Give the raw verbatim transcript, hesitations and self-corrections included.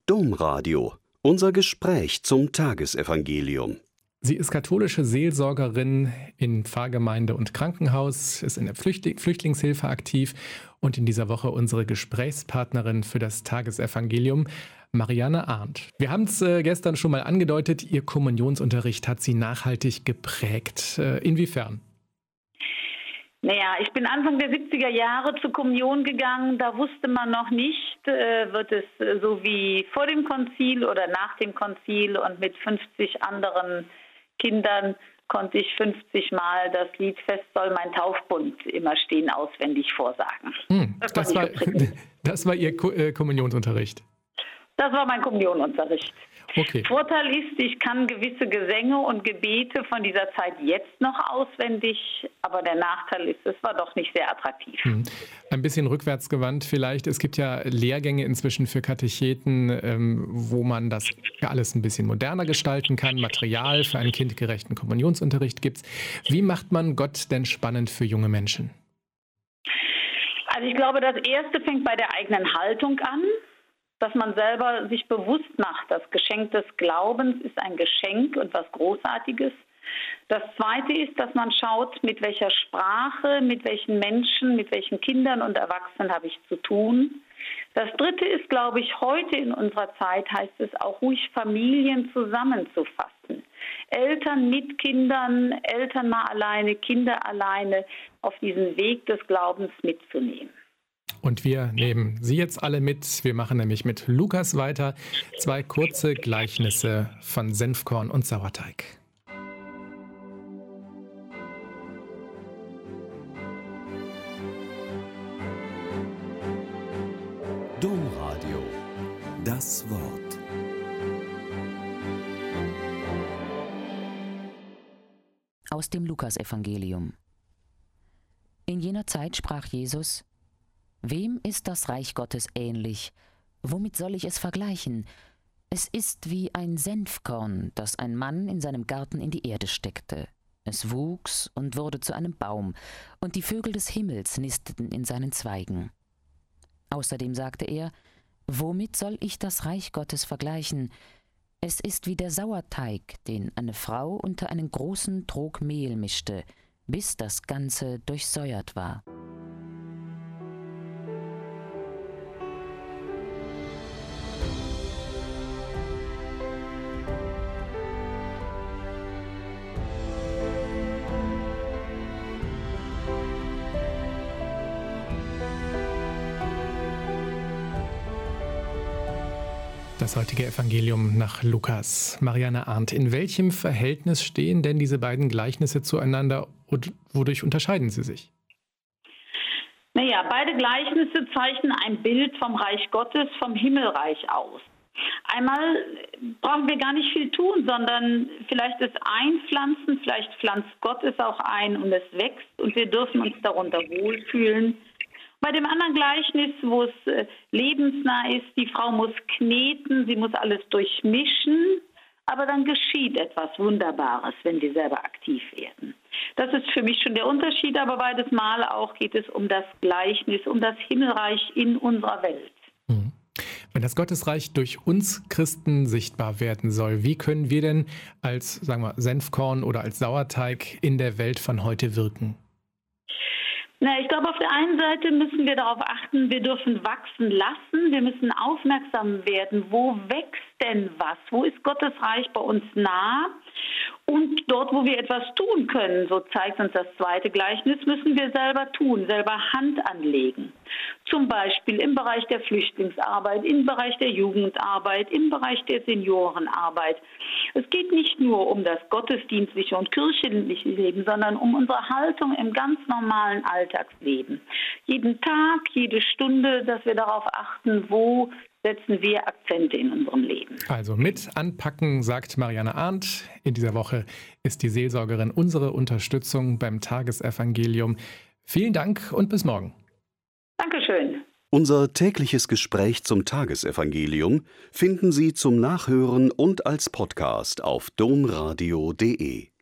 Domradio. Unser Gespräch zum Tagesevangelium. Sie ist katholische Seelsorgerin in Pfarrgemeinde und Krankenhaus, ist in der Flüchtling- Flüchtlingshilfe aktiv und in dieser Woche unsere Gesprächspartnerin für das Tagesevangelium, Marianne Arndt. Wir haben es äh, gestern schon mal angedeutet, Ihr Kommunionsunterricht hat Sie nachhaltig geprägt. Äh, inwiefern? Naja, ich bin Anfang der siebziger Jahre zur Kommunion gegangen. Da wusste man noch nicht, äh, wird es äh, so wie vor dem Konzil oder nach dem Konzil. Und mit fünfzig anderen Kindern konnte ich fünfzig Mal das Lied Fest soll mein Taufbund immer stehen auswendig vorsagen. Hm, das, das, war, das war Ihr Ko- äh, Kommunionsunterricht? Das war mein Kommunionunterricht. Okay. Vorteil ist, ich kann gewisse Gesänge und Gebete von dieser Zeit jetzt noch auswendig, aber der Nachteil ist, es war doch nicht sehr attraktiv. Hm. Ein bisschen rückwärts gewandt vielleicht. Es gibt ja Lehrgänge inzwischen für Katecheten, ähm, wo man das alles ein bisschen moderner gestalten kann. Material für einen kindgerechten Kommunionsunterricht gibt's. Wie macht man Gott denn spannend für junge Menschen? Also ich glaube, das Erste fängt bei der eigenen Haltung an. Dass man selber sich bewusst macht, das Geschenk des Glaubens ist ein Geschenk und was Großartiges. Das Zweite ist, dass man schaut, mit welcher Sprache, mit welchen Menschen, mit welchen Kindern und Erwachsenen habe ich zu tun. Das Dritte ist, glaube ich, heute in unserer Zeit heißt es auch ruhig, Familien zusammenzufassen. Eltern mit Kindern, Eltern mal alleine, Kinder alleine auf diesen Weg des Glaubens mitzunehmen. Und wir nehmen Sie jetzt alle mit. Wir machen nämlich mit Lukas weiter. Zwei kurze Gleichnisse von Senfkorn und Sauerteig. Domradio. Das Wort. Aus dem Lukasevangelium. In jener Zeit sprach Jesus: Wem ist das Reich Gottes ähnlich? Womit soll ich es vergleichen? Es ist wie ein Senfkorn, das ein Mann in seinem Garten in die Erde steckte. Es wuchs und wurde zu einem Baum, und die Vögel des Himmels nisteten in seinen Zweigen. Außerdem sagte er: Womit soll ich das Reich Gottes vergleichen? Es ist wie der Sauerteig, den eine Frau unter einen großen Trog Mehl mischte, bis das Ganze durchsäuert war. Das heutige Evangelium nach Lukas. Marianne Arndt, in welchem Verhältnis stehen denn diese beiden Gleichnisse zueinander und wodurch unterscheiden sie sich? Naja, beide Gleichnisse zeichnen ein Bild vom Reich Gottes, vom Himmelreich aus. Einmal brauchen wir gar nicht viel tun, sondern vielleicht es einpflanzen, vielleicht pflanzt Gott es auch ein und es wächst und wir dürfen uns darunter wohlfühlen. Bei dem anderen Gleichnis, wo es äh, lebensnah ist, die Frau muss kneten, sie muss alles durchmischen, aber dann geschieht etwas Wunderbares, wenn wir selber aktiv werden. Das ist für mich schon der Unterschied, aber beides Mal auch geht es um das Gleichnis, um das Himmelreich in unserer Welt. Mhm. Wenn das Gottesreich durch uns Christen sichtbar werden soll, wie können wir denn als, sagen wir, Senfkorn oder als Sauerteig in der Welt von heute wirken? Na, ich glaube, auf der einen Seite müssen wir darauf achten, wir dürfen wachsen lassen, wir müssen aufmerksam werden, wo wächst denn was, wo ist Gottes Reich bei uns nah und dort, wo wir etwas tun können, so zeigt uns das zweite Gleichnis, müssen wir selber tun, selber Hand anlegen. Zum Beispiel im Bereich der Flüchtlingsarbeit, im Bereich der Jugendarbeit, im Bereich der Seniorenarbeit. Es geht nicht nur um das gottesdienstliche und kirchliche Leben, sondern um unsere Haltung im ganz normalen Alltagsleben. Jeden Tag, jede Stunde, dass wir darauf achten, wo setzen wir Akzente in unserem Leben. Also mit anpacken, sagt Marianne Arndt. In dieser Woche ist die Seelsorgerin unsere Unterstützung beim Tagesevangelium. Vielen Dank und bis morgen. Dankeschön. Unser tägliches Gespräch zum Tagesevangelium finden Sie zum Nachhören und als Podcast auf domradio punkt de.